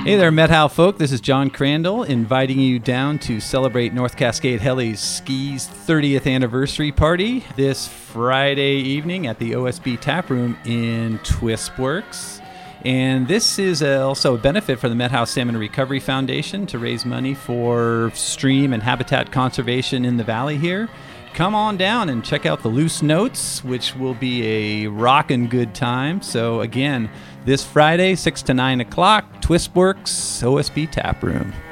Hey there, Met-How folk. This is John Crandall inviting you down to celebrate North Cascade Heli's Ski's 30th anniversary party this Friday evening at the OSB Tap Room in Twistworks. And this is also a benefit for the Met-How Salmon Recovery Foundation to raise money for stream and habitat conservation in the valley here. Come on down and check out the Loose Notes, which will be a rockin' good time. So again, this Friday, 6 to 9 o'clock, Twistworks, OSB Tap Room.